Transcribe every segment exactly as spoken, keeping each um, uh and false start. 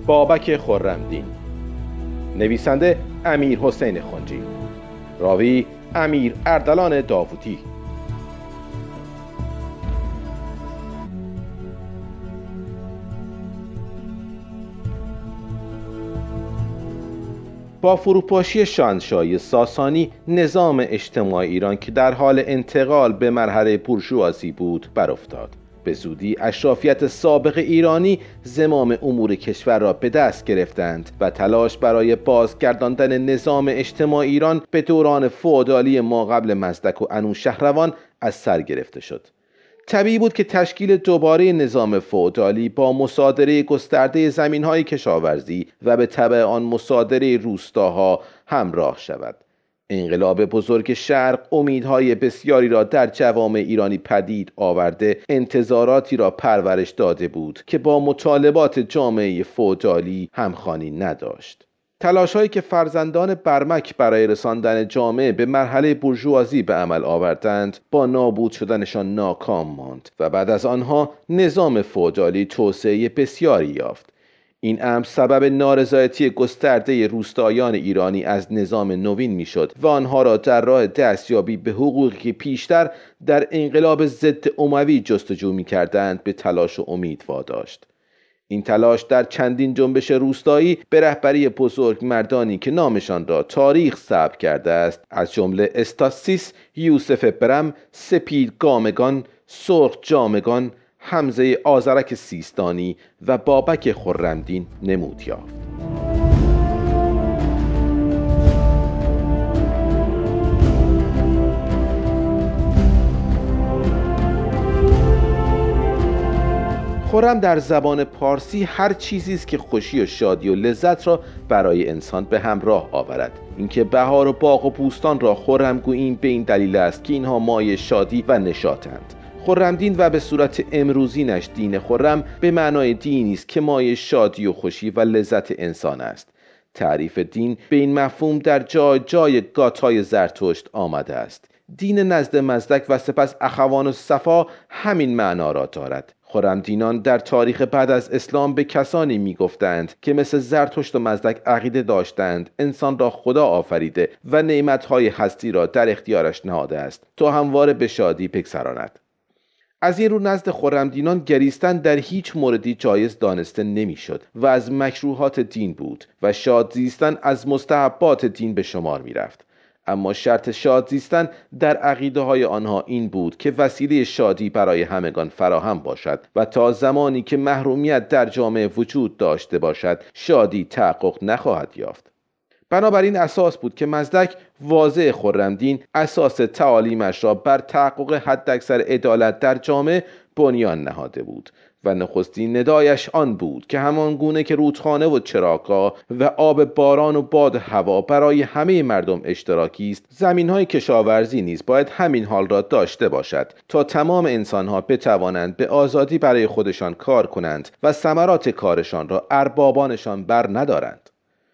بابک خرمدین. نویسنده امیر حسین خنجی. راوی امیر اردلان داوودی. با فروپاشی شاهنشاهی ساسانی، نظام اجتماعی ایران که در حال انتقال به مرحله بورژوازی بود برافتاد. به زودی اشرافیت سابق ایرانی زمام امور کشور را به دست گرفتند و تلاش برای بازگرداندن نظام اجتماعی ایران به دوران فئودالی ما قبل مزدک و انوشهروان از سر گرفته شد. طبیعی بود که تشکیل دوباره نظام فئودالی با مصادره گسترده زمین‌های کشاورزی و به تبع آن مصادره روستاها همراه شود. انقلاب بزرگ شرق امیدهای بسیاری را در جوامع ایرانی پدید آورده، انتظاراتی را پرورش داده بود که با مطالبات جامعه فئودالی همخوانی نداشت. تلاش‌هایی که فرزندان برمک برای رساندن جامعه به مرحله بورژوازی به عمل آوردند، با نابود شدنشان ناکام ماند و بعد از آنها نظام فئودالی توسعه بسیاری یافت. این امر سبب نارضایتی گسترده روستایان ایرانی از نظام نوین میشد و آنها را در راه دستیابی به حقوقی که پیشتر در انقلاب ضد اموی جستجو می‌کردند به تلاش و امید واداشت. این تلاش در چندین جنبش روستایی به رهبری بزرگ مردانی که نامشان را تاریخ ثبت کرده است، از جمله استاسیس، یوسف برم، سپید گامگان، سرخ جامگان، حمزه آذرک سیستانی و بابک خرمدین نمود یافت. خرم در زبان پارسی هر چیزی است که خوشی و شادی و لذت را برای انسان به همراه آورد. اینکه بهار و باغ و بوستان را خرم گوییم به این دلیل است که اینها مایه شادی و نشاطند. خرمدین و به صورت امروزینش دین خرم به معنای دینی است که مایه شادی و خوشی و لذت انسان است. تعریف دین به این مفهوم در جای جای گاتای زرتشت آمده است. دین نزد مزدک و سپس اخوان و صفا همین معنا را دارد. خرمدینان در تاریخ بعد از اسلام به کسانی می گفتند که مثل زرتشت و مزدک عقیده داشتند انسان را خدا آفریده و نعمتهای هستی را در اختیارش نهاده است تا همواره به شادی بگذراند. از این رو نزد خرمدینان گریستن در هیچ موردی جایز دانسته نمیشد و از مکروهات دین بود و شاد زیستن از مستحبات دین به شمار می رفت. اما شرط شاد زیستن در عقیده های آنها این بود که وسیله شادی برای همگان فراهم باشد و تا زمانی که محرومیت در جامعه وجود داشته باشد شادی تحقق نخواهد یافت. بنابراین اساس بود که مزدک واضح خرمدین اساس تعالیمش را بر تحقق حداکثر عدالت در جامعه بنیان نهاده بود و نخستین ندایش آن بود که همان گونه که رودخانه و چراگاه و آب باران و باد هوا برای همه مردم اشتراکی است، زمین‌های کشاورزی نیز باید همین حال را داشته باشد تا تمام انسان‌ها بتوانند به آزادی برای خودشان کار کنند و ثمرات کارشان را اربابانشان بر ندارند.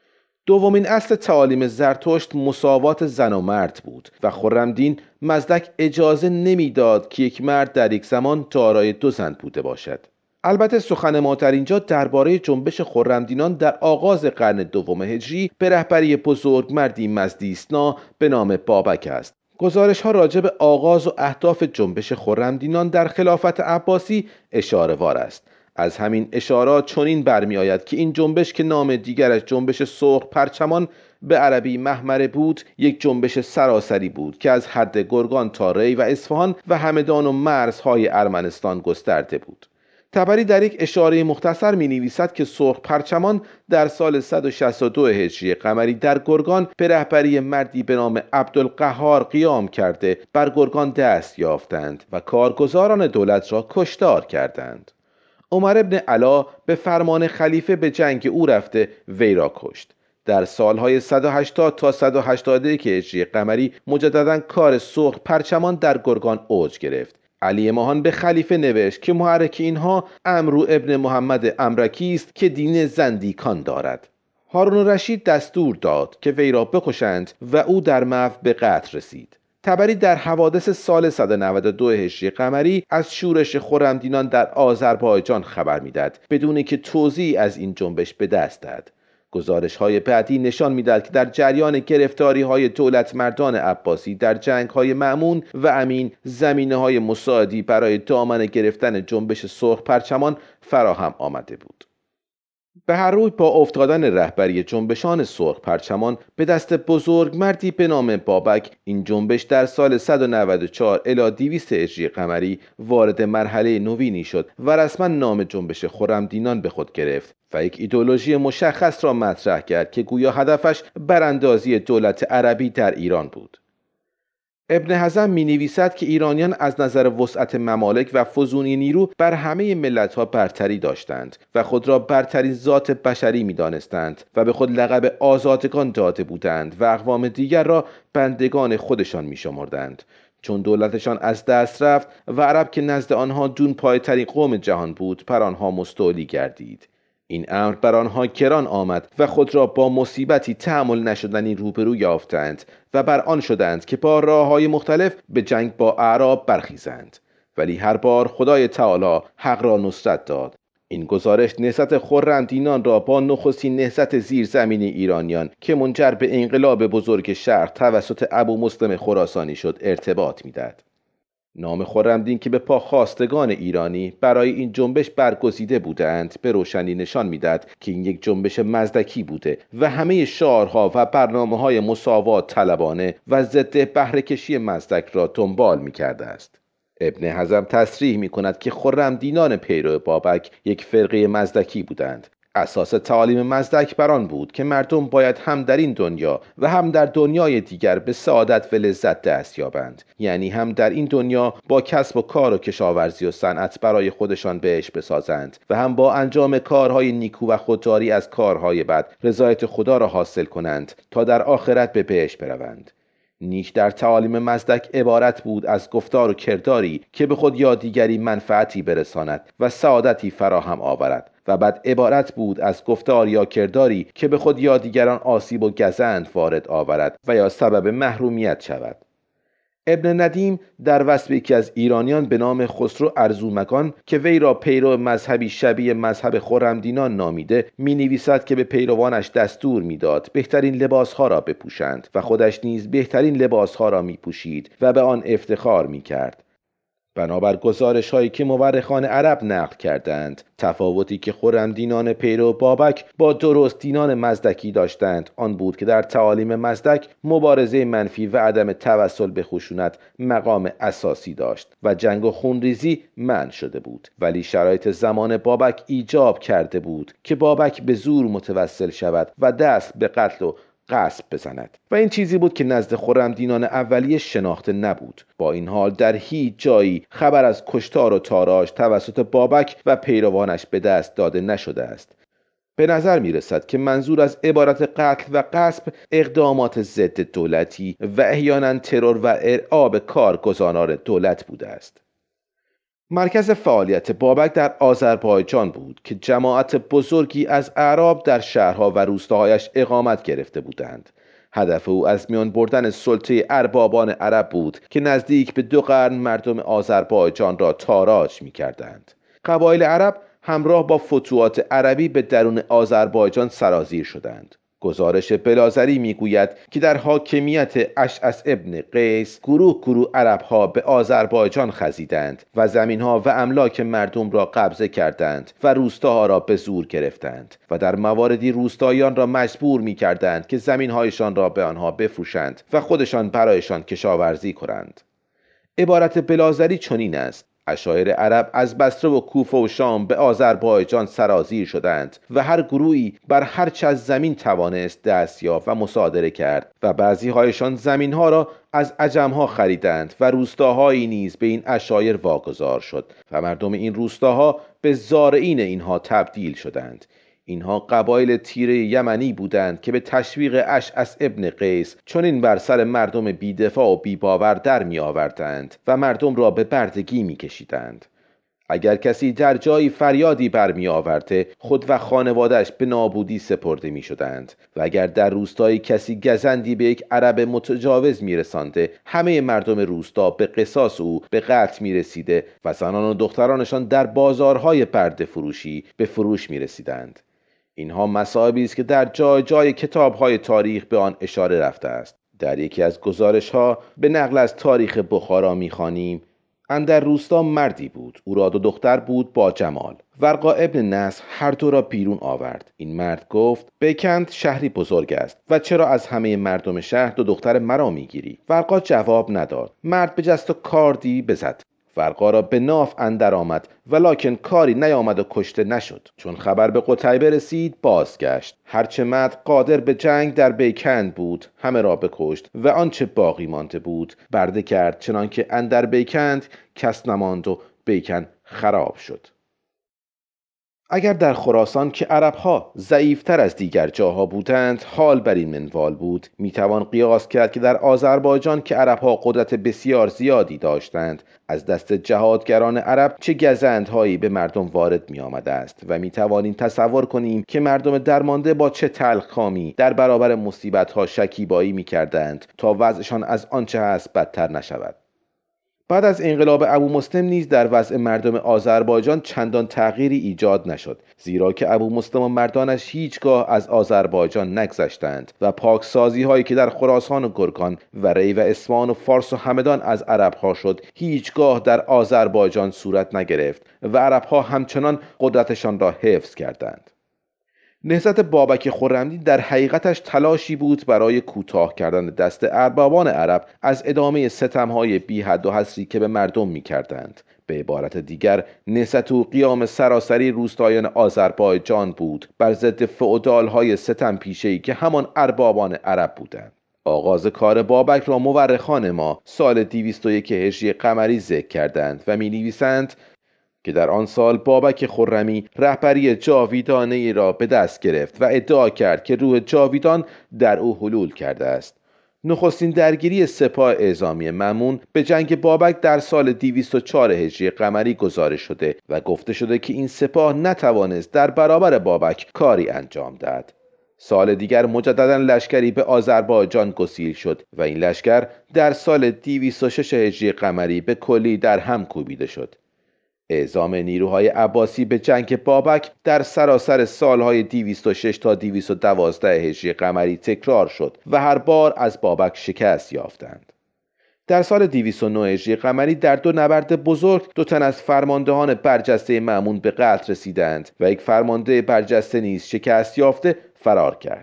دومین اصل تعالیم زرتشت مساوات زن و مرد بود و خرمدین مزدک اجازه نمیداد که یک مرد در یک زمان دارای دو زن بوده باشد. البته سخن ما در اینجا درباره جنبش خرمدینان در آغاز قرن دوم هجری به رهبری بزرگ مردی مزدیسنا به نام بابک است. گزارش ها راجع به آغاز و اهداف جنبش خرمدینان در خلافت عباسی اشاره وار است. از همین اشارات چنین برمی آید که این جنبش که نام دیگرش جنبش سرخ پرچمان به عربی محمره بود، یک جنبش سراسری بود که از حد گرگان تا ری و اصفهان و همدان و مرزهای ارمنستان گسترده بود. طبری در یک اشاره مختصر می نویسد که سرخ پرچمان در سال صد و شصت و دو هجری قمری در گرگان به رهبری مردی به نام عبدالقهار قیام کرده بر گرگان دست یافتند و کارگزاران دولت را کشتار کردند. عمر ابن علا به فرمان خلیفه به جنگ او رفته وی را کشت. در سالهای صد و هشتاد تا صد و هشتاد و یک هجری قمری مجددا کار سرخ پرچمان در گرگان اوج گرفت. علی ماهان به خلیفه نوشت که محرک اینها عمرو ابن محمد امرکی است که دین زندیکان دارد. هارون الرشید دستور داد که وی را بکشند و او در محو به قتل رسید. تبری در حوادث سال صد و نود و دو هجری قمری از شورش خرمدینان در آذربایجان خبر میداد بدون که توضیحی از این جنبش به دست دهد. گزارش‌های بعدی نشان می‌دهد که در جریان گرفتاری‌های دولت مردان عباسی در جنگ‌های مأمون و امین زمینه‌های مساعدی برای دامن گرفتن جنبش سرخ پرچمان فراهم آمده بود. به هر روی با افتادن رهبری جنبشان سرخ پرچمان به دست بزرگمردی به نام بابک، این جنبش در سال صد و نود و چهار الی دویست هجری قمری وارد مرحله نوینی شد و رسما نام جنبش خرمدینان به خود گرفت و یک ایدئولوژی مشخص را مطرح کرد که گویا هدفش براندازی دولت عربی در ایران بود. ابن حزم می نویسد که ایرانیان از نظر وسعت ممالک و فزونی نیرو بر همه ملت‌ها برتری داشتند و خود را برترین ذات بشری می دانستند و به خود لقب آزادگان داده بودند و اقوام دیگر را بندگان خودشان می شمردند. چون دولتشان از دست رفت و عرب که نزد آنها دون پایترین قوم جهان بود بر آنها مستولی گردید. این امر بر آنها گران آمد و خود را با مصیبتی تحمل نشدنی روبرو یافتند و بر آن شدند که با راه‌های مختلف به جنگ با اعراب برخیزند، ولی هر بار خدای تعالی حق را نصرت داد. این گزارش نهضت خرمدینان را با نخستین نهضت زیرزمینی ایرانیان که منجر به انقلاب بزرگ شرق توسط ابو مسلم خراسانی شد ارتباط می‌دهد. نام خرمدین که به پا خواستگان ایرانی برای این جنبش برگزیده بودند به روشنی نشان میداد که این یک جنبش مزدکی بوده و همه شعارها و برنامه‌های مساوات طلبانه و ضد بهره‌کشی مزدک را دنبال می‌کرده است. ابن حزم تصریح می‌کند که خرمدینان پیرو بابک یک فرقه مزدکی بودند. اساس تعالیم مزدک بر آن بود که مردم باید هم در این دنیا و هم در دنیای دیگر به سعادت و لذت دست یابند، یعنی هم در این دنیا با کسب و کار و کشاورزی و صنعت برای خودشان بهشت بسازند و هم با انجام کارهای نیکو و خودداری از کارهای بد رضایت خدا را حاصل کنند تا در آخرت به بهشت بروند. نیک در تعالیم مزدک عبارت بود از گفتار و کرداری که به خود یا دیگری منفعتی برساند و سعادتی فراهم آورد و بعد عبارت بود از گفتار یا کرداری که به خود یا دیگران آسیب و گزند وارد آورد و یا سبب محرومیت شود. ابن ندیم در وصف یکی از ایرانیان به نام خسرو ارزومگان که وی را پیرو مذهبی شبیه مذهب خرمدینان نامیده می نویسد که به پیروانش دستور میداد بهترین لباسها را بپوشند و خودش نیز بهترین لباسها را می پوشید و به آن افتخار می کرد. بنابر گزارش هایی که مورخان عرب نقل کردند، تفاوتی که خرمدینان پیرو بابک با درست دینان مزدکی داشتند آن بود که در تعالیم مزدک مبارزه منفی و عدم توسل به خشونت مقام اساسی داشت و جنگ و خونریزی منع شده بود، ولی شرایط زمان بابک ایجاب کرده بود که بابک به زور متوسل شود و دست به قتل و غصب بزند و این چیزی بود که نزد خرمدینان اولیه شناخته نبود. با این حال در هیچ جایی خبر از کشتار و تاراج توسط بابک و پیروانش به دست داده نشده است. به نظر می رسد که منظور از عبارت قتل و غصب اقدامات ضد دولتی و احیانا ترور و ارعاب کارگزاران دولت بوده است. مرکز فعالیت بابک در آذربایجان بود که جماعت بزرگی از اعراب در شهرها و روستاهایش اقامت گرفته بودند. هدف او از میان بردن سلطه اربابان عرب بود که نزدیک به دو قرن مردم آذربایجان را تاراج می کردند. قبایل عرب همراه با فتوحات عربی به درون آذربایجان سرازیر شدند. گزارش بلازری میگوید که در حاکمیت اشعث ابن قیس گروه گروه عربها به آذربایجان خزیدند و زمینها و املاک مردم را قبضه کردند و روستاها را به زور گرفتند و در مواردی روستاییان را مجبور میکردند که زمینهایشان را به آنها بفروشند و خودشان برایشان کشاورزی کنند. عبارت بلازری چنین است: عشایر عرب از بصره و کوفه و شام به آذربایجان سرازیر شدند و هر گروهی بر هر چه از زمین توانست دست یافت و مصادره کرد و بعضی هایشان زمین ها را از عجمها خریدند و روستاهایی نیز به این عشایر واگذار شد و مردم این روستاها به زارعین اینها تبدیل شدند. اینها قبایل تیره یمنی بودند که به تشویق اشعث ابن قیس چنین بر سر مردم بی‌دفاع و بی‌باور در می آوردند و مردم را به بردگی می کشیدند. اگر کسی در جایی فریادی برمی آورده خود و خانوادش به نابودی سپرده می شدند و اگر در روستایی کسی گزندی به یک عرب متجاوز می رسانده همه مردم روستا به قصاص او به قتل می رسیده و زنان و دخترانشان در بازارهای برده فروشی به فروش می رسیدند. اینها مصائبی است که در جای جای کتاب‌های تاریخ به آن اشاره رفته است. در یکی از گزارش‌ها به نقل از تاریخ بخارا می‌خوانیم: اندر روستا مردی بود، او را دو دختر بود با جمال. ورقا ابن نصر هر دو را بیرون آورد. این مرد گفت: بیکند شهری بزرگ است و چرا از همه مردم شهر دو دختر مرا میگیری؟ ورقا جواب نداد. مرد به جست و کاردی بزد. ورقا را به ناف اندر آمد ولکن کاری نیامد و کشته نشد. چون خبر به قتیبه رسید بازگشت. هرچه مرد قادر به جنگ در بیکند بود همه را بکشت و آنچه باقی مانده بود برده کرد، چنانکه اندر بیکند کس نماند و بیکن خراب شد. اگر در خراسان که عربها ضعیفتر از دیگر جاها بودند حال بر این منوال بود، میتوان قیاس کرد که در آذربایجان که عربها قدرت بسیار زیادی داشتند از دست جهادگران عرب چه گزندهایی به مردم وارد می آمده است و می توانیم تصور کنیم که مردم درمانده با چه تلخکامی در برابر مصیبت‌ها شکیبایی می کردند تا وضعشان از آنچه هست بدتر نشود. بعد از انقلاب ابو مسلم نیز در وضع مردم آذربایجان چندان تغییری ایجاد نشد، زیرا که ابو مسلم و مردانش هیچگاه از آذربایجان نگذشتند و پاکسازی هایی که در خراسان و گرگان و ری و اصفهان و فارس و همدان از عربها شد هیچگاه در آذربایجان صورت نگرفت و عربها همچنان قدرتشان را حفظ کردند. نهضت بابک خرمدین در حقیقتش تلاشی بود برای کوتاه کردن دست اربابان عرب از ادامه ستمهای بی حد و حصری که به مردم می کردند. به عبارت دیگر نهضت و قیام سراسری روستایان آذربایجان بود بر ضد فئودالهای ستم پیشه‌ای که همان اربابان عرب بودند. آغاز کار بابک را مورخان ما سال دویست و یک هجری قمری ذکر کردند و می نویسند که در آن سال بابک خرمی رهبری جاویدانه‌ای را به دست گرفت و ادعا کرد که روح جاویدان در او حلول کرده است. نخستین درگیری سپاه اعزامی مأمون به جنگ بابک در سال دویست و چهار هجری قمری گزارش شده و گفته شده که این سپاه نتوانست در برابر بابک کاری انجام دهد. سال دیگر مجددا لشکری به آذربایجان گسیل شد و این لشکر در سال دویست و شش هجری قمری به کلی در هم کوبیده شد. اعزام نیروهای عباسی به جنگ بابک در سراسر سالهای دویست و شش تا دویست و دوازده هجری قمری تکرار شد و هر بار از بابک شکست یافتند. در سال دویست و نه هجری قمری در دو نبرد بزرگ دو تن از فرماندهان برجسته مأمون به قتل رسیدند و یک فرمانده برجسته نیز شکست یافته فرار کرد.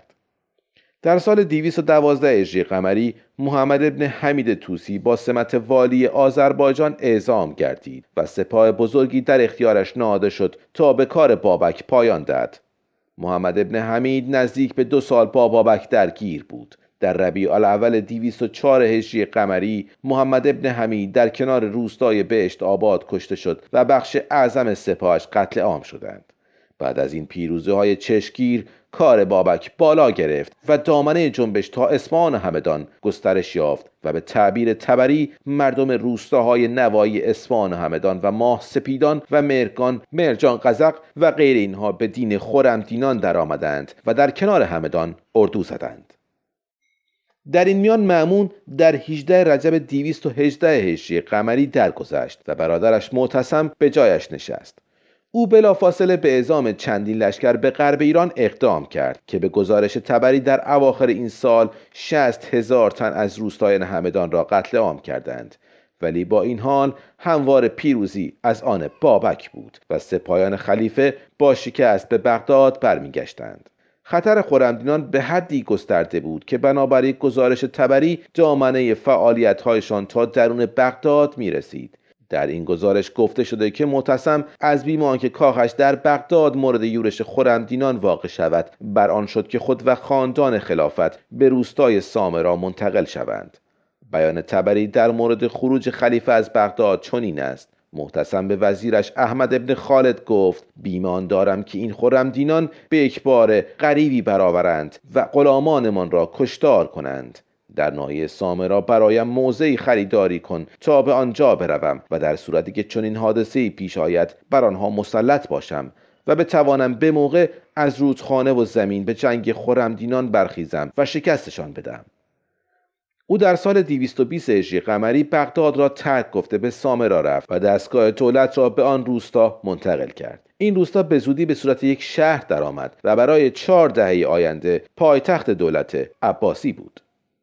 در سال دویست و دوازده هجری قمری محمد ابن حمید طوسی با سمت والی آذربایجان اعزام گردید و سپاه بزرگی در اختیارش نهاده شد تا به کار بابک پایان دهد. محمد ابن حمید نزدیک به دو سال با بابک درگیر بود. در ربیع الاول دویست و چهار هجری قمری محمد ابن حمید در کنار روستای بهشت آباد کشته شد و بخش اعظم سپاهش قتل عام شدند. بعد از این پیروزی‌های چشمگیر کار بابک بالا گرفت و دامنه جنبش تا اصفهان و همدان گسترش یافت و به تعبیر طبری مردم روستاهای نوایی اصفهان و همدان و ماه سپیدان و مرگان، مرجان قزق و غیر اینها به دین خرمدینان در آمدند و در کنار همدان اردو زدند. در این میان مأمون در هجدهم رجب دویست و هجده هجری قمری درگذشت و برادرش معتصم به جایش نشست. او بلافاصله به اعزام چندین لشکر به غرب ایران اقدام کرد که به گزارش طبری در اواخر این سال شصت هزار تن از روستایان همدان را قتل عام کردند، ولی با این حال هموار پیروزی از آن بابک بود و سپاهیان خلیفه با شکست به بغداد برمیگشتند. خطر خرمدینان به حدی گسترده بود که بنابر گزارش طبری دامنه فعالیت‌هایشان تا درون بغداد می‌رسید. در این گزارش گفته شده که معتصم از بیم آنکه کاخش در بغداد مورد یورش خرمدینان واقع شود بر آن شد که خود و خاندان خلافت به روستای سامرا منتقل شوند. بیان طبری در مورد خروج خلیفه از بغداد چنین است: معتصم به وزیرش احمد ابن خالد گفت بیمان دارم که این خرمدینان به یک بار غریبی برآورند و غلامانمان را کشتار کنند. در ناحیه سامرا برایم موضعی خریداری کن تا به آنجا بروم و در صورتی که چنین حادثه‌ای پیش آید بر آنها مسلط باشم و بتوانم به موقع از رودخانه و زمین به جنگ خرمدینان برخیزم و شکستشان بدم. او در سال دویست و بیست هجری قمری بغداد را ترک گفته به سامرا رفت و دستگاه دولت را به آن روستا منتقل کرد. این روستا به زودی به صورت یک شهر درآمد و برای چهار دهه آینده پایتخت دولت عباسی بود.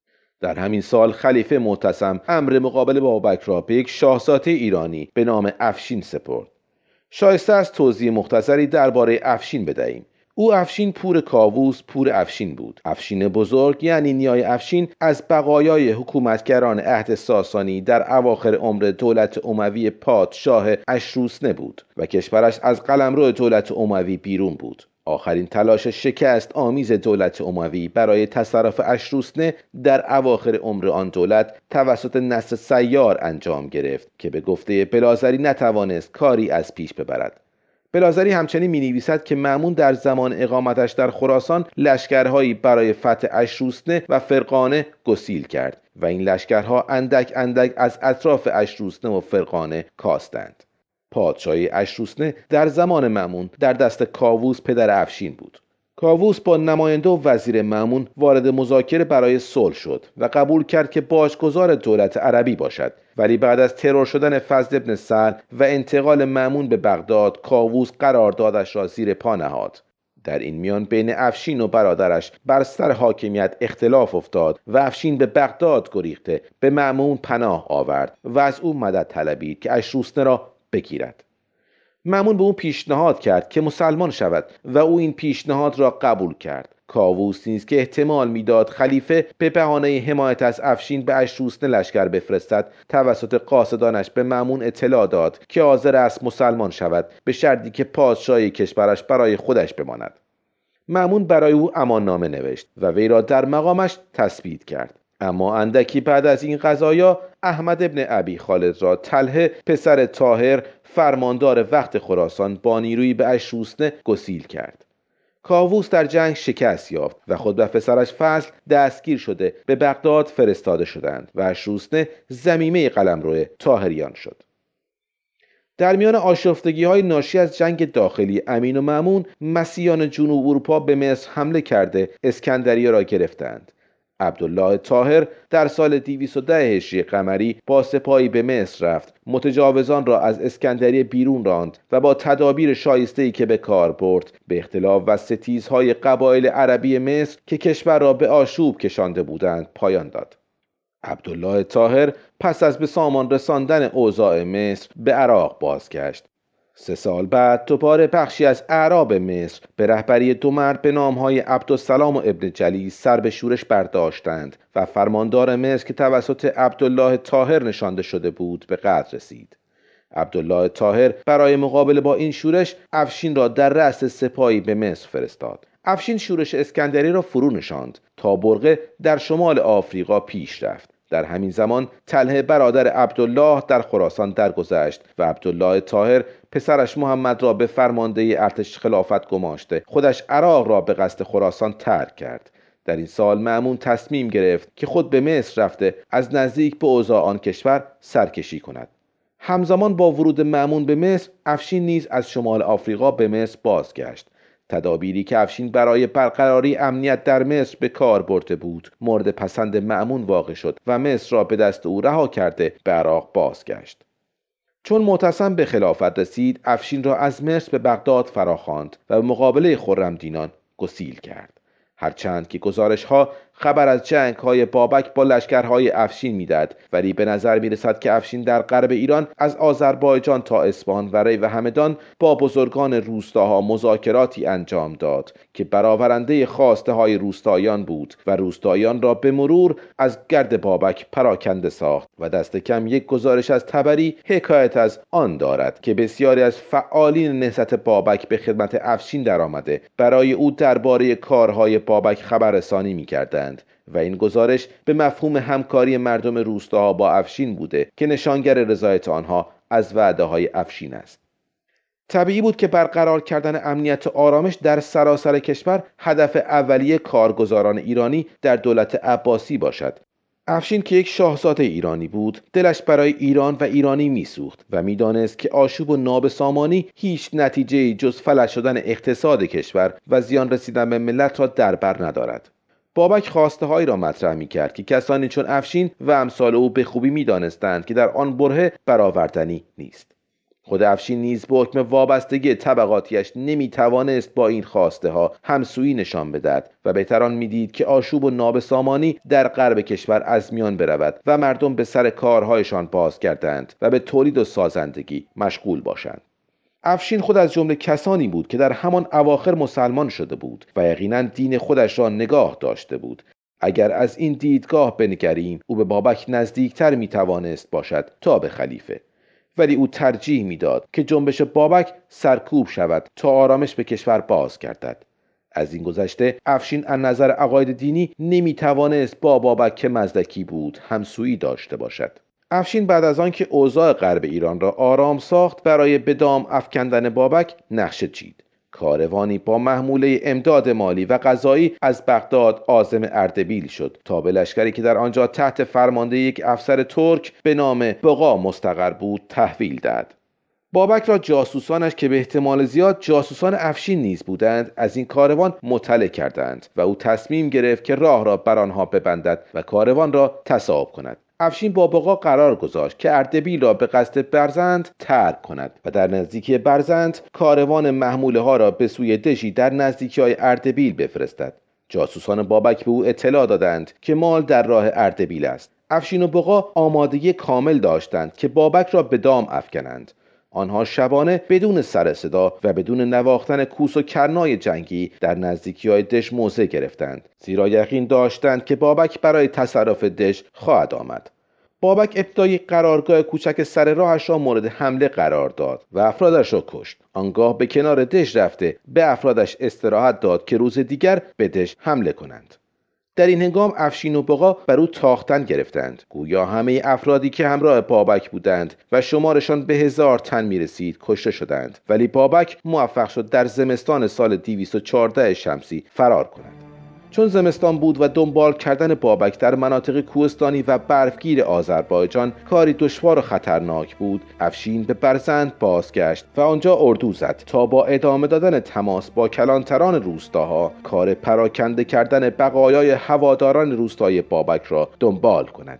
در همین سال خلیفه معتصم امر مقابله با بابک را به یک شاهزاده ایرانی به نام افشین سپرد. شایسته است توضیح مختصری درباره افشین بدهیم. او افشین پور کاووس پور افشین بود. افشین بزرگ یعنی نیای افشین از بقایای حکومتگران عهد ساسانی در اواخر عمر دولت اموی پادشاه اشروسنه بود و کشورش از قلمرو دولت اموی بیرون بود. آخرین تلاش شکست آمیز دولت اموی برای تصرف اشروسنه در اواخر عمر آن دولت توسط نصر سیار انجام گرفت که به گفته بلاذری نتوانست کاری از پیش ببرد. بلاذری همچنین می‌نویسد که مأمون در زمان اقامتش در خراسان لشکرهایی برای فتح اشروسنه و فرغانه گسیل کرد و این لشکرها اندک اندک از اطراف اشروسنه و فرغانه کاستند. پادشاهی اشروسنه در زمان مأمون در دست کاووس پدر افشین بود. کاووس با نماینده و وزیر مأمون وارد مذاکره برای صلح شد و قبول کرد که باجگزار دولت عربی باشد، ولی بعد از ترور شدن فضل ابن سهل و انتقال مأمون به بغداد کاووس قراردادش را زیر پا نهاد. در این میان بین افشین و برادرش بر سر حاکمیت اختلاف افتاد و افشین به بغداد گریخته به مأمون پناه آورد و از او مدد طلبید که اشروسنه را بگیرد. مأمون به او پیشنهاد کرد که مسلمان شود و او این پیشنهاد را قبول کرد. کاووس نیز که احتمال میداد خلیفه به بهانه حمایت از افشین به اشروسنه لشکر بفرستد توسط قاصدانش به مأمون اطلاع داد که حاضر است مسلمان شود به شرطی که پادشاهی کشورش برای خودش بماند. مأمون برای او اماننامه نوشت و وی را در مقامش تثبیت کرد. اما اندکی بعد از این قضایا احمد ابن ابی خالد را طلحه پسر طاهر فرماندار وقت خراسان با نیرویی به اشروسنه گسیل کرد. کاووس در جنگ شکست یافت و خود و پسرش فضل دستگیر شده به بغداد فرستاده شدند و اشروسنه ضمیمه قلمرو طاهریان شد. در میان آشفتگی‌های ناشی از جنگ داخلی امین و مأمون، مسیحیان جنوب اروپا به مصر حمله کرده اسکندریه را گرفتند. عبدالله طاهر در سال دویست و ده هجری قمری با سپاهی به مصر رفت، متجاوزان را از اسکندریه بیرون راند و با تدابیر شایسته‌ای که به کار برد به اختلاف و ستیزهای قبایل عربی مصر که کشور را به آشوب کشانده بودند پایان داد. عبدالله طاهر پس از به سامان رساندن اوضاع مصر به عراق بازگشت. سه سال بعد دوباره بخشی از اعراب مصر به رهبری دو مرد به نامهای عبدالسلام و ابن جلیس سر به شورش برداشتند و فرماندار مصر که توسط عبدالله طاهر نشانده شده بود به قتل رسید. عبدالله طاهر برای مقابله با این شورش افشین را در رأس سپاهی به مصر فرستاد. افشین شورش اسکندری را فرو نشاند تا برقه در شمال آفریقا پیش رفت. در همین زمان طلحه برادر عبدالله در خراسان درگذشت و عبدالله طاهر پسرش محمد را به فرماندهی ارتش خلافت گماشته خودش عراق را به قصد خراسان ترک کرد. در این سال مأمون تصمیم گرفت که خود به مصر رفته از نزدیک به اوضاع آن کشور سرکشی کند. همزمان با ورود مأمون به مصر، افشین نیز از شمال آفریقا به مصر بازگشت. تدابیری که افشین برای برقراری امنیت در مصر به کار برده بود مورد پسند مأمون واقع شد و مصر را به دست او رها کرده به عراق بازگشت. چون معتصم به خلافت رسید، افشین را از مصر به بغداد فراخواند و به مقابله خرمدینان گسیل کرد. هرچند که گزارش‌ها خبر از جنگ‌های بابک با لشکرهای افشین می‌دهد، ولی به نظر می‌رسد که افشین در غرب ایران از آذربایجان تا اصفهان و ری و همدان با بزرگان روستاها مذاکراتی انجام داد که برآورنده خواسته‌های روستاییان بود و روستاییان را به مرور از گرد بابک پراکنده ساخت و دست کم یک گزارش از طبری حکایت از آن دارد که بسیاری از فعالین نهضت بابک به خدمت افشین درآمده برای او درباره کارهای بابک خبررسانی می‌کردند و این گزارش به مفهوم همکاری مردم روستاها با افشین بوده که نشانگر رضایت آنها از وعده های افشین است. طبیعی بود که برقرار کردن امنیت و آرامش در سراسر کشور هدف اولیه کارگزاران ایرانی در دولت عباسی باشد. افشین که یک شاهزاده ایرانی بود، دلش برای ایران و ایرانی میسوخت و میدانست که آشوب و نابسامانی هیچ نتیجه‌ای جز فلج شدن اقتصاد کشور و زیان رسیدن به ملت را در بر ندارد. بابک خواسته هایی را مطرح می کرد که کسانی چون افشین و امثال او به خوبی می دانستند که در آن برهه برآوردنی نیست. خود افشین نیز به حکم وابستگی طبقاتیش نمی توانست با این خواسته ها همسویی نشان بدهد و بهتر آن می دید که آشوب و نابسامانی در غرب کشور از میان برود و مردم به سر کارهایشان باز گردند و به تولید و سازندگی مشغول باشند. افشین خود از جمله کسانی بود که در همان اواخر مسلمان شده بود و یقینا دین خودش را نگاه داشته بود. اگر از این دیدگاه بنگریم، او به بابک نزدیکتر می توانست باشد تا به خلیفه، ولی او ترجیح میداد که جنبش بابک سرکوب شود تا آرامش به کشور باز گردد. از این گذشته افشین از نظر عقاید دینی نمی توانست با بابک که مزدکی بود همسویی داشته باشد. افشین بعد از آنکه اوضاع غرب ایران را آرام ساخت، برای به دام افکندن بابک نقشه چید. کاروانی با محموله امداد مالی و غذایی از بغداد عازم اردبیل شد تا به لشکری که در آنجا تحت فرمانده یک افسر ترک به نام بقا مستقر بود تحویل داد. بابک را جاسوسانش که به احتمال زیاد جاسوسان افشین نیز بودند از این کاروان مطلع کردند و او تصمیم گرفت که راه را بر آنها ببندد و کاروان را تصاحب کند. افشین با بقا قرار گذاشت که اردبیل را به قصد برزند ترک کند و در نزدیکی برزند کاروان محموله ها را به سوی دژی در نزدیکی های اردبیل بفرستد. جاسوسان بابک به او اطلاع دادند که مال در راه اردبیل است. افشین و بقا آمادگی کامل داشتند که بابک را به دام افکنند. آنها شبانه بدون سر صدا و بدون نواختن کوس و کرنای جنگی در نزدیکی‌های دژ موضع گرفتند، زیرا یقین داشتند که بابک برای تصرف دژ خواهد آمد. بابک ابتدای قرارگاه کوچک سر راهش را مورد حمله قرار داد و افرادش را کشت. آنگاه به کنار دژ رفته به افرادش استراحت داد که روز دیگر به دژ حمله کنند. در این هنگام افشین و بقا بر او تاختن گرفتند. گویا همه افرادی که همراه بابک بودند و شمارشان به هزار تن می رسید کشته شدند، ولی بابک موفق شد در زمستان سال دویست و چهارده شمسی فرار کند. چون زمستان بود و دنبال کردن بابک در مناطق کوهستانی و برفگیر آذربایجان کاری دشوار و خطرناک بود، افشین به برزند بازگشت و آنجا اردو زد تا با ادامه دادن تماس با کلانتران روستاها کار پراکنده کردن بقایای هواداران روستای بابک را دنبال کند.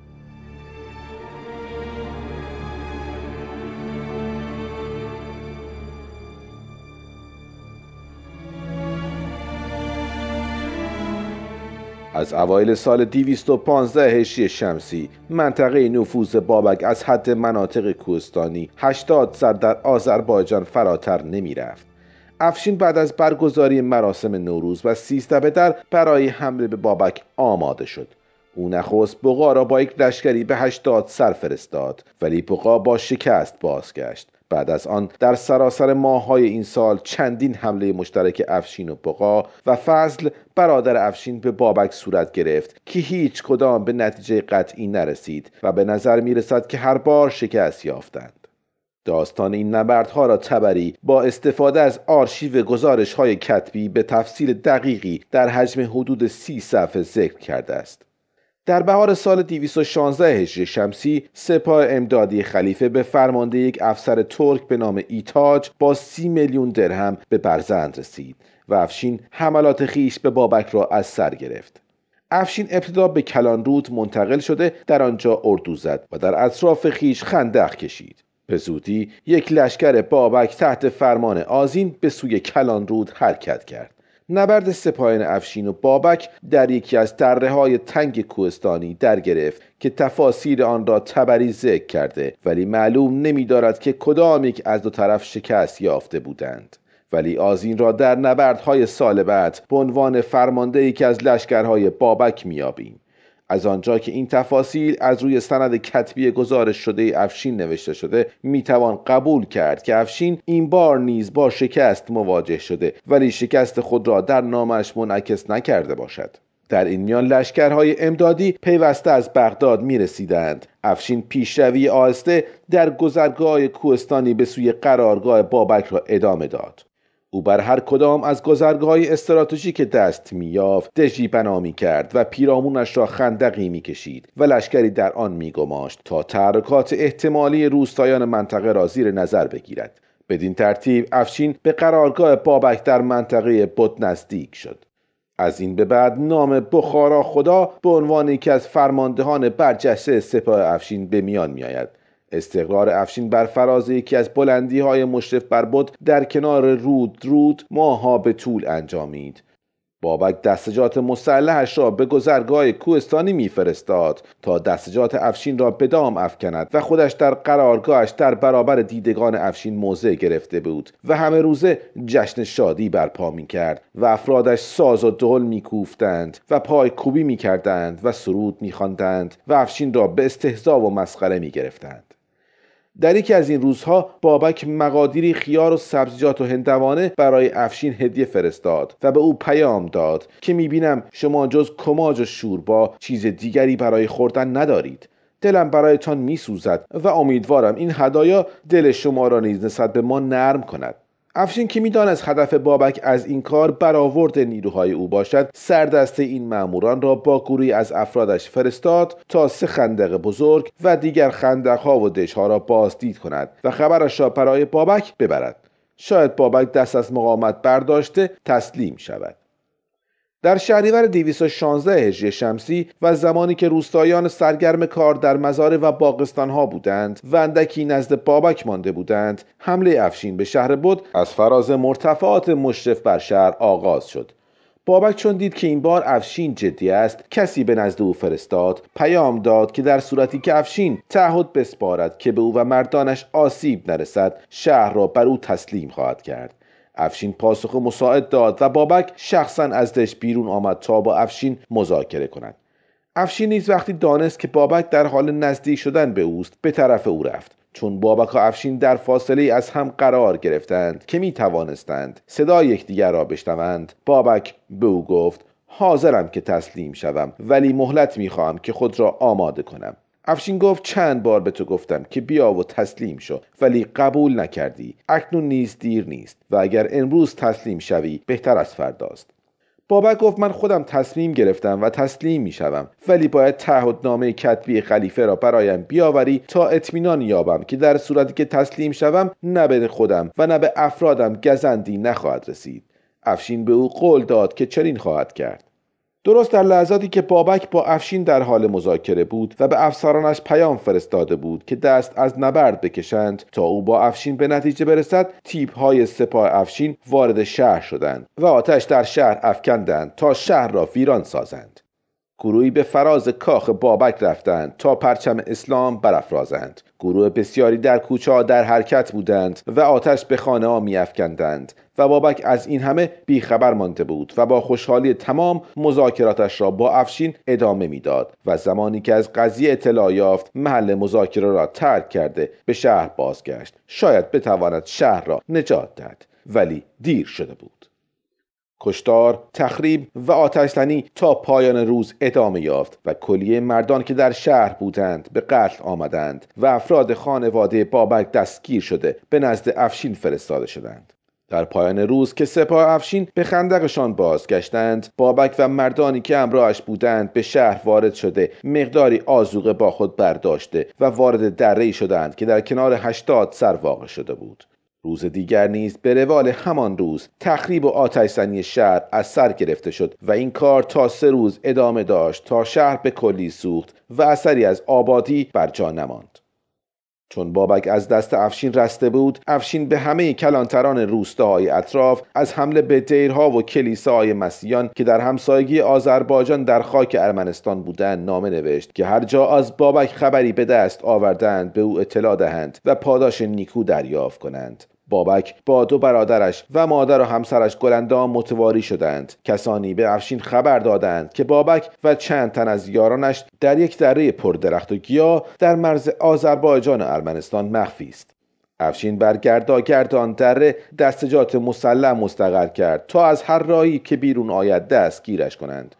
از اوایل سال دویست و پانزده هجری شمسی منطقه نفوذ بابک از حد مناطق کوهستانی هشتاد سر در آذربایجان فراتر نمی رفت. افشین بعد از برگزاری مراسم نوروز و سیزده بدر برای حمله به بابک آماده شد. او نخست بقا را با یک لشکری به هشتاد سر فرستاد، ولی بقا با شکست بازگشت. بعد از آن در سراسر ماه‌های این سال چندین حمله مشترک افشین و بقا و فضل برادر افشین به بابک صورت گرفت که هیچ کدام به نتیجه قطعی نرسید و به نظر می رسد که هر بار شکست یافتند. داستان این نبردها را طبری با استفاده از آرشیو گزارش‌های کتبی به تفصیل دقیقی در حجم حدود سی صفحه ذکر کرده است. در بهار سال دویست و شانزده هجری شمسی سپاه امدادی خلیفه به فرمانده یک افسر ترک به نام ایتاج با سی میلیون درهم به برزند رسید و افشین حملات خیش به بابک را از سر گرفت. افشین ابتدا به کلانرود منتقل شده در آنجا اردو زد و در اطراف خیش خندق کشید. به زودی یک لشکر بابک تحت فرمان آذین به سوی کلانرود حرکت کرد. نبرد سپاهیان افشین و بابک در یکی از دره‌های تنگ کوهستانی در گرفت که تفاصیل آن را طبری ذکر کرده، ولی معلوم نمی‌دارد که کدام یک از دو طرف شکست یافته بودند. ولی آذین را در نبردهای سال بعد به عنوان فرمانده یکی از لشکرهای بابک می‌یابیم. از آنجا که این تفاصیل از روی سند کتبی گزارش شده افشین نوشته شده، میتوان قبول کرد که افشین این بار نیز با شکست مواجه شده، ولی شکست خود را در نامش منعکس نکرده باشد. در این میان لشکرهای امدادی پیوسته از بغداد می رسیدند. افشین پیشروی آهسته در گذرگاه کوهستانی به سوی قرارگاه بابک را ادامه داد. او بر هر کدام از گذرگاه‌های استراتژیک دست می‌یافت دژی بنا می‌کرد و پیرامونش را خندقی می‌کشید و لشکری در آن می‌گماشت تا تحرکات احتمالی روستایان منطقه را زیر نظر بگیرد. بدین ترتیب افشین به قرارگاه بابک در منطقه بت نزدیک شد. از این به بعد نام بخارا خدا به عنوان یکی از فرماندهان برجسته سپاه افشین به میان می‌آید. استقرار افشین بر فراز یکی از بلندی‌های مشرف بر بت در کنار رود رود ماه‌ها به طول انجامید. بابک دستجات مسلحش را به گذرگاه کوهستانی می‌فرستاد تا دستجات افشین را به دام افکند و خودش در قرارگاهش در برابر دیدگان افشین موضع گرفته بود و همه روزه جشن شادی برپا می‌کرد و افرادش ساز و دهل می‌کوفتند و پای کوبی می‌کردند و سرود می‌خواندند و افشین را به استهزا و مسخره می‌گرفتند. در یکی از این روزها بابک مقادیری خیار و سبزیجات و هندوانه برای افشین هدیه فرستاد و به او پیام داد که میبینم شما جز کماج و شوربا چیز دیگری برای خوردن ندارید. دلم برایتان میسوزد و امیدوارم این هدایا دل شما را نیز نسبت به ما نرم کند. افشین که می‌دانست هدف بابک از این کار برآورد نیروهای او باشد، سردسته این ماموران را با گروهی از افرادش فرستاد تا سه خندق بزرگ و دیگر خندق‌ها و دژها را بازدید کند و خبرش را برای بابک ببرد. شاید بابک دست از مقاومت برداشته تسلیم شود. در شهریور دویست و شانزده هجری شمسی و زمانی که روستایان سرگرم کار در مزارع و باغستان‌ها بودند و اندکی نزد بابک مانده بودند، حمله افشین به شهر بت از فراز مرتفعات مشرف بر شهر آغاز شد. بابک چون دید که این بار افشین جدی است، کسی به نزد او فرستاد، پیام داد که در صورتی که افشین تعهد بسپارد که به او و مردانش آسیب نرسد، شهر را بر او تسلیم خواهد کرد. افشین پاسخ مساعد داد و بابک شخصا از دژ بیرون آمد تا با افشین مذاکره کند. افشین نیز وقتی دانست که بابک در حال نزدیک شدن به اوست، به طرف او رفت. چون بابک و افشین در فاصله از هم قرار گرفتند که می توانستند صدای یکدیگر را بشنوند، بابک به او گفت حاضرم که تسلیم شوم، ولی مهلت می خواهم که خود را آماده کنم. افشین گفت چند بار به تو گفتم که بیا و تسلیم شو، ولی قبول نکردی. اکنون نیز دیر نیست و اگر امروز تسلیم شوی بهتر از فرداست. بابک گفت من خودم تصمیم گرفتم و تسلیم می شوم، ولی باید تعهدنامه کتبی خلیفه را برایم بیاوری تا اطمینان یابم که در صورتی که تسلیم شوم نه به خودم و نه به افرادم گزندی نخواهد رسید. افشین به او قول داد که چنین خواهد کرد. درست در لحظاتی که بابک با افشین در حال مذاکره بود و به افسرانش پیام فرستاده بود که دست از نبرد بکشند تا او با افشین به نتیجه برسد، تیپ‌های سپاه افشین وارد شهر شدند و آتش در شهر افکندند تا شهر را ویران سازند. گروهی به فراز کاخ بابک رفتند تا پرچم اسلام برافرازند. گروه بسیاری در کوچه‌ها در حرکت بودند و آتش به خانه‌ها می‌افکندند و بابک از این همه بیخبر مانده بود و با خوشحالی تمام مذاکراتش را با افشین ادامه میداد و زمانی که از قضیه اطلاع یافت محل مذاکره را ترک کرده به شهر بازگشت. شاید بتواند شهر را نجات دهد، ولی دیر شده بود. کشتار، تخریب و آتش‌زنی تا پایان روز ادامه یافت و کلیه مردان که در شهر بودند به قتل آمدند و افراد خانواده بابک دستگیر شده به نزد افشین فرستاده شدند. در پایان روز که سپاه افشین به خندقشان بازگشتند، بابک و مردانی که همراهش بودند به شهر وارد شده مقداری آذوقه با خود برداشته و وارد دره‌ای شدند که در کنار هشتاد سر واقع شده بود. روز دیگر نیز به روال همان روز تخریب و آتش‌زنی شهر از سر گرفته شد و این کار تا سه روز ادامه داشت تا شهر به کلی سوخت و اثری از آبادی بر جا نماند. چون بابک از دست افشین رسته بود، افشین به همه کلانتران روستاهای اطراف از حمله به دیرها و کلیساهای مسیحیان که در همسایگی آذربایجان در خاک ارمنستان بودند نامه نوشت که هر جا از بابک خبری به دست آوردند به او اطلاع دهند و پاداش نیکو دریافت کنند. بابک با دو برادرش و مادر و همسرش گلندام متواری شدند. کسانی به افشین خبر دادند که بابک و چند تن از یارانش در یک دره پردرخت و گیاه در مرز آذربایجان و ارمنستان مخفی است. افشین بر گرداگردان دره دستجات مسلح مستقر کرد تا از هر راهی که بیرون آید دستگیرش کنند.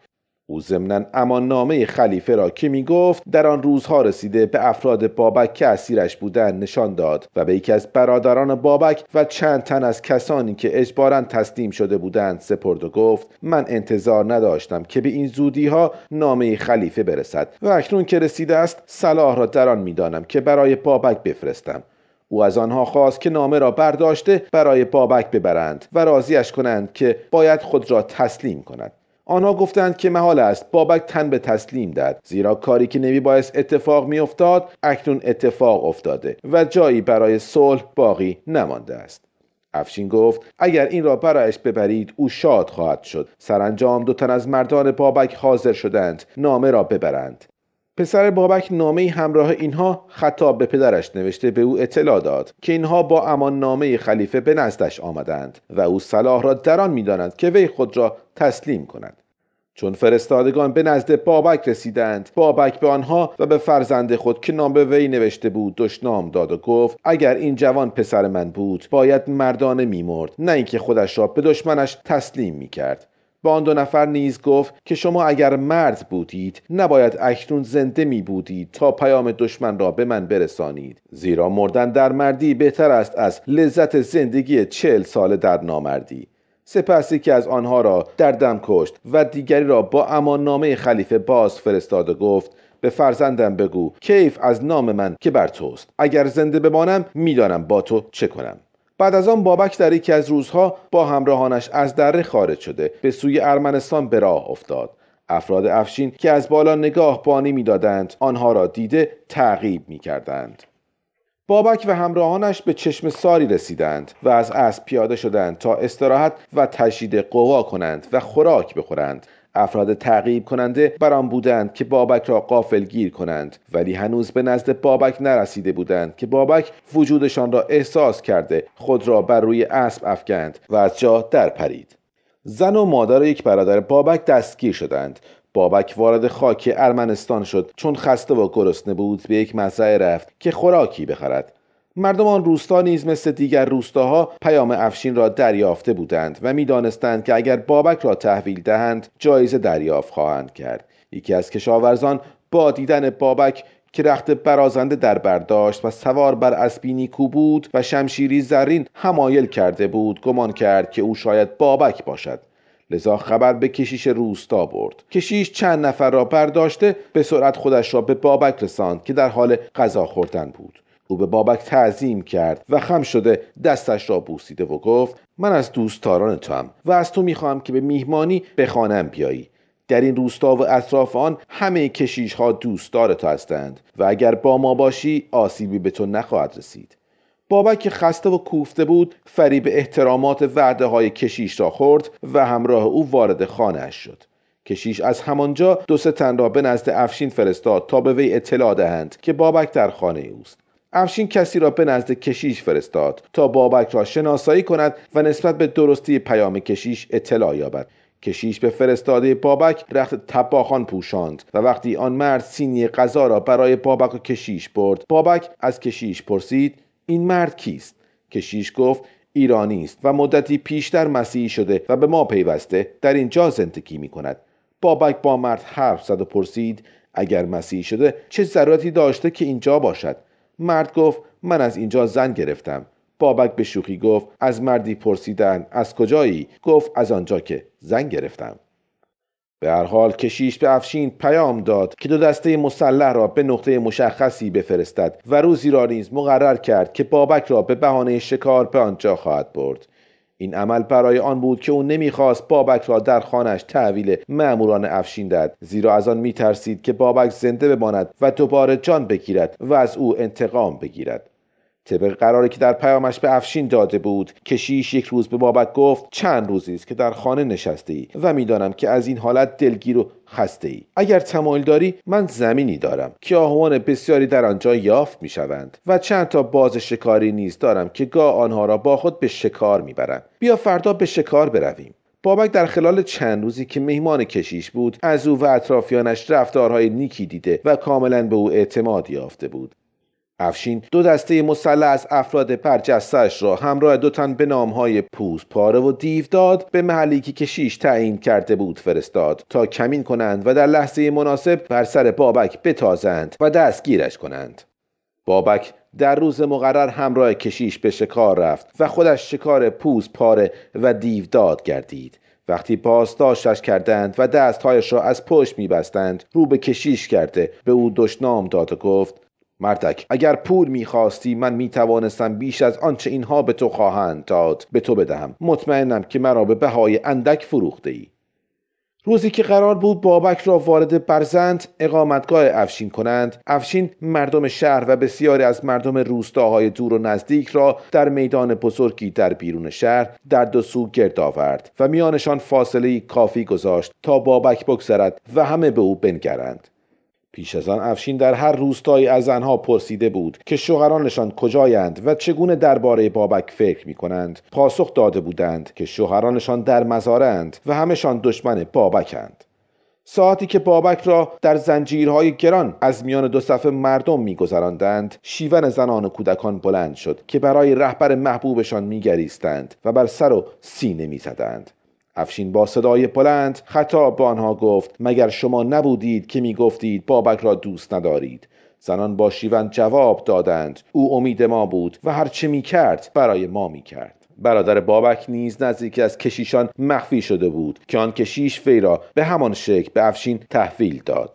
او ضمناً اماننامه خلیفه را که می گفت در آن روزها رسیده به افراد بابک که اسیرش بودند نشان داد و به یکی از برادران بابک و چند تن از کسانی که اجباراً تسلیم شده بودند سپرد و گفت من انتظار نداشتم که به این زودی ها نامه خلیفه برسد و اکنون که رسیده است صلاح را در آن می دانم که برای بابک بفرستم. او از آنها خواست که نامه را برداشته برای بابک ببرند و راضیش کنند که باید خود را تسلیم کند. آنها گفتند که محال است بابک تن به تسلیم دهد، زیرا کاری که نمی بایست اتفاق می افتاد اکنون اتفاق افتاده و جایی برای صلح باقی نمانده است. افشین گفت اگر این را برایش ببرید او شاد خواهد شد. سرانجام دو تن از مردان بابک حاضر شدند نامه را ببرند. پسر بابک نامه همراه اینها خطاب به پدرش نوشته به او اطلاع داد که اینها با امان نامه خلیفه به نزدش آمدند و او صلاح را در آن می‌داند که وی خود را تسلیم کند. چون فرستادگان به نزد بابک رسیدند، بابک به آنها و به فرزند خود که نام به وی نوشته بود دشنام داد و گفت اگر این جوان پسر من بود باید مردانه می‌مرد، نه اینکه خودش را به دشمنش تسلیم می‌کرد. با آن دو نفر نیز گفت که شما اگر مرد بودید نباید اکنون زنده می بودید تا پیام دشمن را به من برسانید، زیرا مردن در مردی بهتر است از لذت زندگی چهل ساله در نامردی. سپس یکی از آنها را در دم کشت و دیگری را با اماننامه خلیفه باز فرستاد و گفت به فرزندم بگو کیف از نام من که بر توست، اگر زنده بمانم میدانم با تو چه کنم. بعد از آن بابک در یکی از روزها با همراهانش از دره خارج شده به سوی ارمنستان به راه افتاد. افراد افشین که از بالا نگاه بانی می‌دادند آنها را دیده تعقیب می‌کردند. بابک و همراهانش به چشم ساری رسیدند و از اسب پیاده شدند تا استراحت و تشدید قوا کنند و خوراک بخورند. افراد تعقیب کننده بر آن بودند که بابک را غافلگیر کنند، ولی هنوز به نزد بابک نرسیده بودند که بابک وجودشان را احساس کرده خود را بر روی اسب افکند و از جا در پرید. زن و مادر و یک برادر بابک دستگیر شدند. بابک وارد خاک ارمنستان شد. چون خسته و گرسنه بود به یک مزرعه رفت که خوراکی بخرد. مردم آن روستا نیز مثل دیگر روستاها پیام افشین را دریافته بودند و می‌دانستند که اگر بابک را تحویل دهند جایزه دریافت خواهند کرد. یکی از کشاورزان با دیدن بابک که رخت برازنده در برداشت و سوار بر اسبی نیکو بود و شمشیری زرین حمایل کرده بود گمان کرد که او شاید بابک باشد، لذا خبر به کشیش روستا برد. کشیش چند نفر را برداشته به سرعت خودش را به بابک رساند که در حال غذا خوردن بود. او به بابک تعظیم کرد و خم شده دستش را بوسیده و گفت من از دوستداران توام و از تو میخواهم که به میهمانی به خانه‌ام بیایی. در این روستا و اطراف آن همه کشیش ها دوستدار تو هستند و اگر با ما باشی آسیبی به تو نخواهد رسید. بابک که خسته و کوفته بود فریب احترامات وعده های کشیش را خورد و همراه او وارد خانه‌اش شد. کشیش از همانجا دو سه تن را به نزد افشین فرستاد تا به وی اطلاع دهند که بابک در خانه اوست. افشین کسی را به نزد کشیش فرستاد تا بابک را شناسایی کند و نسبت به درستی پیام کشیش اطلاع یابد. کشیش به فرستاده بابک رخت طباخان پوشاند و وقتی آن مرد سینی غذا را برای بابک و کشیش برد، بابک از کشیش پرسید این مرد کیست؟ کشیش گفت ایرانی است و مدتی پیشتر مسیحی شده و به ما پیوسته در اینجا زندگی می کند. بابک با مرد حرف زد و پرسید اگر مسیحی شده چه ضرورتی داشته که اینجا باشد؟ مرد گفت من از اینجا زن گرفتم. بابک به شوخی گفت از مردی پرسیدن از کجایی؟ گفت از آنجا که زن گرفتم. به هر حال کشیش به افشین پیام داد که دو دسته مسلح را به نقطه مشخصی بفرستد و روزی را نیز مقرر کرد که بابک را به بهانه شکار به آنجا خواهد برد. این عمل برای آن بود که او نمیخواست بابک را در خانه‌اش تحویل مأموران افشین دهد، زیرا از آن میترسید که بابک زنده بماند و دوباره جان بگیرد و از او انتقام بگیرد. طبق قراری که در پیامش به افشین داده بود، کشیش یک روز به بابک گفت چند روزی است که در خانه نشسته ای و میدانم که از این حالت دلگیر و خسته ای. اگر تمایل داری من زمینی دارم که آهوان بسیاری در آنجا یافت میشوند و چند تا باز شکاری نیز دارم که گاه آنها را با خود به شکار میبرم. بیا فردا به شکار برویم. بابک در خلال چند روزی که مهمان کشیش بود از او و اطرافیانش رفتارهای نیکی دیده و کاملا به او اعتماد یافته بود. افشین دو دسته مسلح از افراد برجسته‌اش را همراه دو تن به نامهای پوز پاره و دیوداد به محلی که کشیش تعیین کرده بود فرستاد تا کمین کنند و در لحظه مناسب بر سر بابک بتازند و دستگیرش کنند. بابک در روز مقرر همراه کشیش به شکار رفت و خودش شکار پوز پاره و دیوداد گردید. وقتی بازداشتش کردند و دستهایش را از پشت می‌بستند، رو به کشیش کرده به او دشنام داد و گفت: مردک، اگر پول می‌خواستی من می‌توانستم بیش از آنچه اینها به تو خواهند داد به تو بدهم. مطمئنم که مرا به بهای اندک فروخته‌ای. روزی که قرار بود بابک را وارد برزند اقامتگاه افشین کنند، افشین مردم شهر و بسیاری از مردم روستاهای دور و نزدیک را در میدان بزرگی در بیرون شهر در دو سو گرد آورد و میانشان فاصله کافی گذاشت تا بابک بگذرد و همه به او بنگرند. پیش از آن افشین در هر روستایی از زنها پرسیده بود که شوهرانشان کجایند و چگونه درباره بابک فکر می کنند. پاسخ داده بودند که شوهرانشان در مزارند و همشان دشمن بابکند. ساعتی که بابک را در زنجیرهای گران از میان دو صف مردم می گذراندند، شیون زنان و کودکان بلند شد که برای رهبر محبوبشان می گریستند و بر سر و سینه می زدند. افشین با صدای بلند خطاب به آنها گفت: مگر شما نبودید که می گفتید بابک را دوست ندارید؟ زنان با شیون جواب دادند: او امید ما بود و هر چه می کرد برای ما می کرد. برادر بابک نیز نزدیکی از کشیشان مخفی شده بود که آن کشیش وی را به همان شکل به افشین تحویل داد.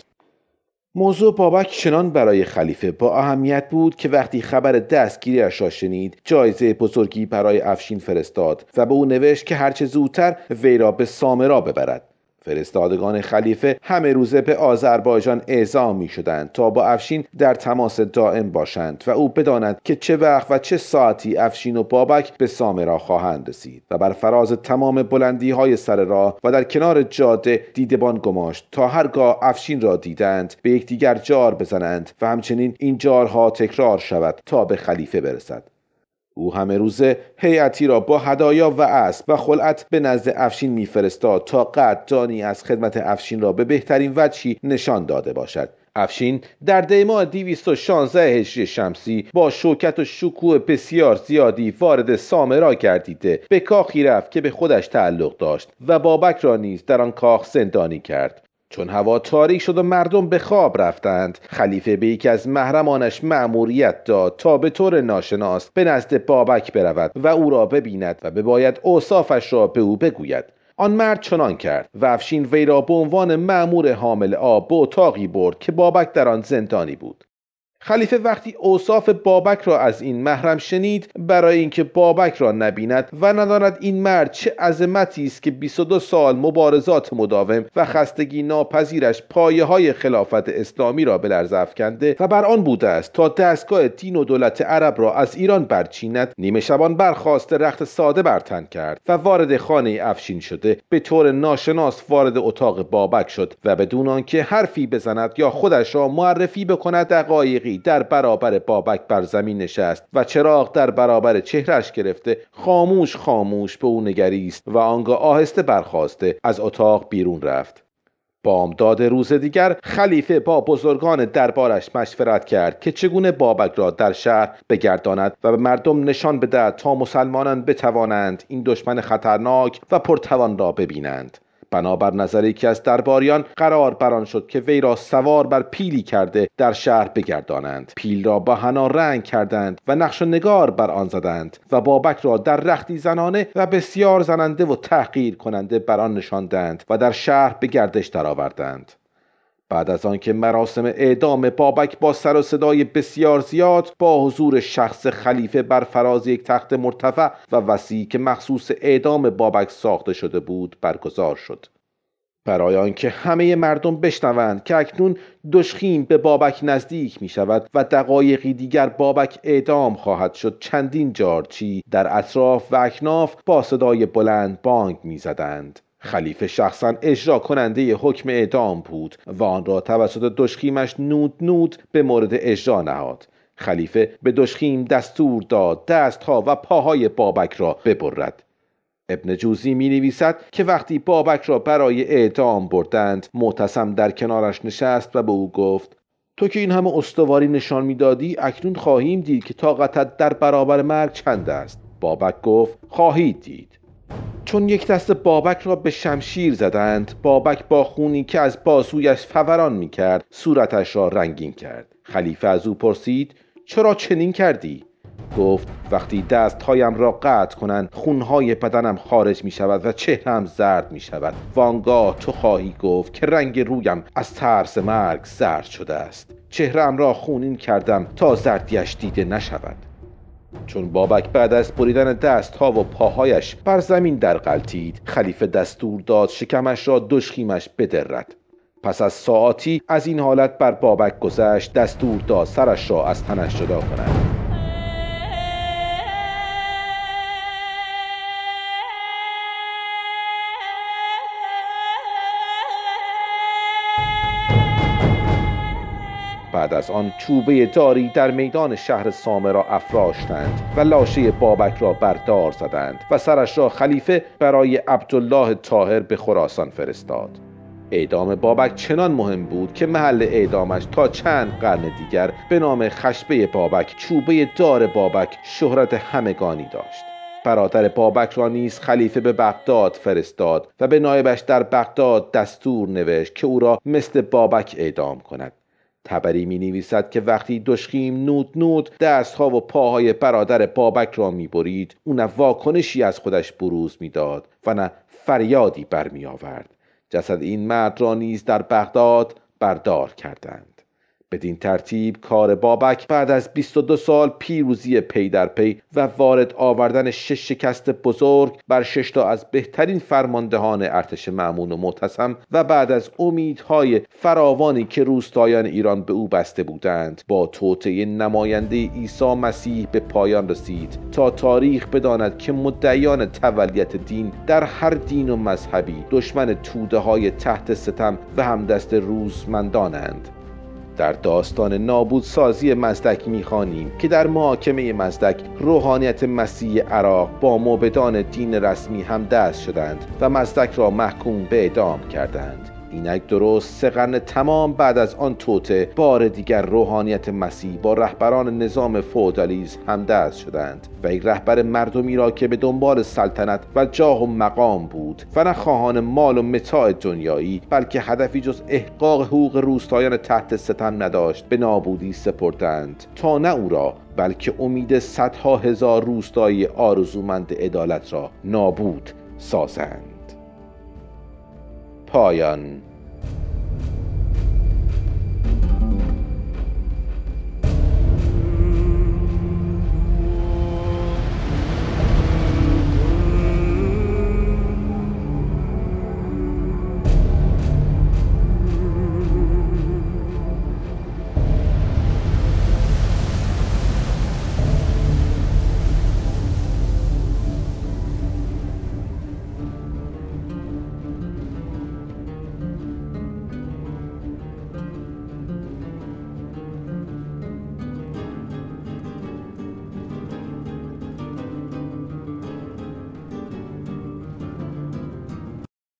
موضوع بابک چنان برای خلیفه با اهمیت بود که وقتی خبر دستگیریش را شنید، جایزه بزرگی برای افشین فرستاد و به او نوشت که هرچه زودتر وی را به سامرا ببرد. فرستادگان خلیفه همه روزه به آذربایجان اعزام می شدند تا با افشین در تماس دائم باشند و او بداند که چه وقت و چه ساعتی افشین و بابک به سامرا خواهند رسید و بر فراز تمام بلندی های سر راه و در کنار جاده دیدبان گماشت تا هرگاه افشین را دیدند به یکدیگر جار بزنند و همچنین این جارها تکرار شود تا به خلیفه برسد. او همه روزه هیئتی را با هدایا و اسب و خلعت به نزد افشین میفرستاد تا قدردانی از خدمت افشین را به بهترین وجهی نشان داده باشد. افشین در دی ماه دویست و شانزده هجری شمسی با شوکت و شکوه بسیار زیادی وارد سامرا گردیده به کاخی رفت که به خودش تعلق داشت و بابک را نیز در آن کاخ زندانی کرد. چون هوا تاریک شد و مردم به خواب رفتند، خلیفه به یکی از محرمانش مأموریت داد تا به طور ناشناس به نزد بابک برود و او را ببیند و بباید اوصافش را به او بگوید. آن مرد چنان کرد و افشین وی را به عنوان مأمور حامل آب به اتاقی برد که بابک در آن زندانی بود. خلیفه وقتی اوصاف بابک را از این محرم شنید، برای اینکه بابک را نبیند و نداند این مرد چه عظمتی است که بیست و دو سال مبارزات مداوم و خستگی ناپذیرش پایه های خلافت اسلامی را به لرزه افکنده و بر آن بوده است تا دستگاه دین و دولت عرب را از ایران برچیند، نیمه شبان برخاست رخت ساده بر تن کرد و وارد خانه افشین شده به طور ناشناس وارد اتاق بابک شد و بدون آنکه حرفی بزند یا خودش را معرفی بکند دقایقی در برابر بابک بر زمین نشست و چراغ در برابر چهرش گرفته خاموش خاموش به او نگریست و آنگاه آهسته برخاسته از اتاق بیرون رفت. بامداد روز دیگر خلیفه با بزرگان دربارش مشورت کرد که چگونه بابک را در شهر بگرداند و به مردم نشان بدهد تا مسلمانان بتوانند این دشمن خطرناک و پرتوان را ببینند. بنابر نظر یکی از درباریان قرار بران شد که وی را سوار بر پیلی کرده در شهر بگردانند. پیل را با حنا رنگ کردند و نقش و نگار بر آن زدند و بابک را در رختی زنانه و بسیار زننده و تحقیر کننده بر آن نشاندند و در شهر به گردش درآوردند. بعد از آن که مراسم اعدام بابک با سر و صدای بسیار زیاد با حضور شخص خلیفه بر فراز یک تخت مرتفع و وسیع که مخصوص اعدام بابک ساخته شده بود برگزار شد، برای آنکه همه مردم بشنوند که اکنون دشخیم به بابک نزدیک می شود و دقایقی دیگر بابک اعدام خواهد شد، چندین جارچی در اطراف و اکناف با صدای بلند بانگ می زدند. خلیفه شخصا اجرا کننده حکم اعدام بود و آن را توسط دشخیمش نود نود به مورد اجرا نهاد. خلیفه به دشخیم دستور داد دستها و پاهای بابک را ببرد. ابن جوزی می نویسد که وقتی بابک را برای اعدام بردند، معتصم در کنارش نشست و به او گفت: تو که این همه استواری نشان میدادی، اکنون خواهیم دید که طاقتت در برابر مرگ چند است. بابک گفت خواهید دید. چون یک دست بابک را به شمشیر زدند، بابک با خونی که از بازویش فوران میکرد صورتش را رنگین کرد. خلیفه از او پرسید چرا چنین کردی؟ گفت وقتی دستهایم را قطع کنند خونهای بدنم خارج می شود و چهرم زرد می شود. وانگاه تو خواهی گفت که رنگ رویم از ترس مرگ زرد شده است. چهرم را خونین کردم تا زردیش دیده نشود. چون بابک بعد از بریدن دستها و پاهایش بر زمین در غلتید، خلیفه دستور داد شکمش را دشخیمش بدرد. پس از ساعاتی از این حالت بر بابک گذشت، دستور داد سرش را از تنش جدا کنند. بعد از آن چوبه داری در میدان شهر سامه را افراشتند و لاشه بابک را بر دار زدند و سرش را خلیفه برای عبدالله طاهر به خراسان فرستاد. اعدام بابک چنان مهم بود که محل اعدامش تا چند قرن دیگر به نام خشبه بابک، چوبه دار بابک، شهرت همگانی داشت. برادر بابک را نیز خلیفه به بغداد فرستاد و به نایبش در بغداد دستور نوشت که او را مثل بابک اعدام کند. طبری می نویسد که وقتی دشخیم نود نود دستها و پاهای برادر بابک را می برید، او نه واکنشی از خودش بروز می داد و نه فریادی برمی آورد. جسد این مرد را نیز در بغداد بردار کردند. بدین ترتیب کار بابک بعد از بیست و دو سال پیروزی پی در پی و وارد آوردن شش شکست بزرگ بر شش تا از بهترین فرماندهان ارتش مأمون و معتصم و بعد از امیدهای فراوانی که روستایان ایران به او بسته بودند، با توطئه نماینده عیسی مسیح به پایان رسید تا تاریخ بداند که مدعیان تولیت دین در هر دین و مذهبی دشمن توده های تحت ستم و همدست روزمندانند. در داستان نابودسازی مزدک می‌خوانیم که در محاکمه مزدک روحانیت مسیح عراق با موبدان دین رسمی هم دست شدند و مزدک را محکوم به اعدام کردند. اینک درست سه قرن تمام بعد از آن توطئه بار دیگر روحانیت مسیح با رهبران نظام فئودالیسم هم دست شدند و یک رهبر مردمی را که به دنبال سلطنت و جاه و مقام بود و نه خواهان مال و متاع دنیایی بلکه هدفی جز احقاق حقوق روستایان تحت ستم نداشت، به نابودی سپردند تا نه او را بلکه امید صدها هزار روستایی آرزومند عدالت را نابود سازند. پایان.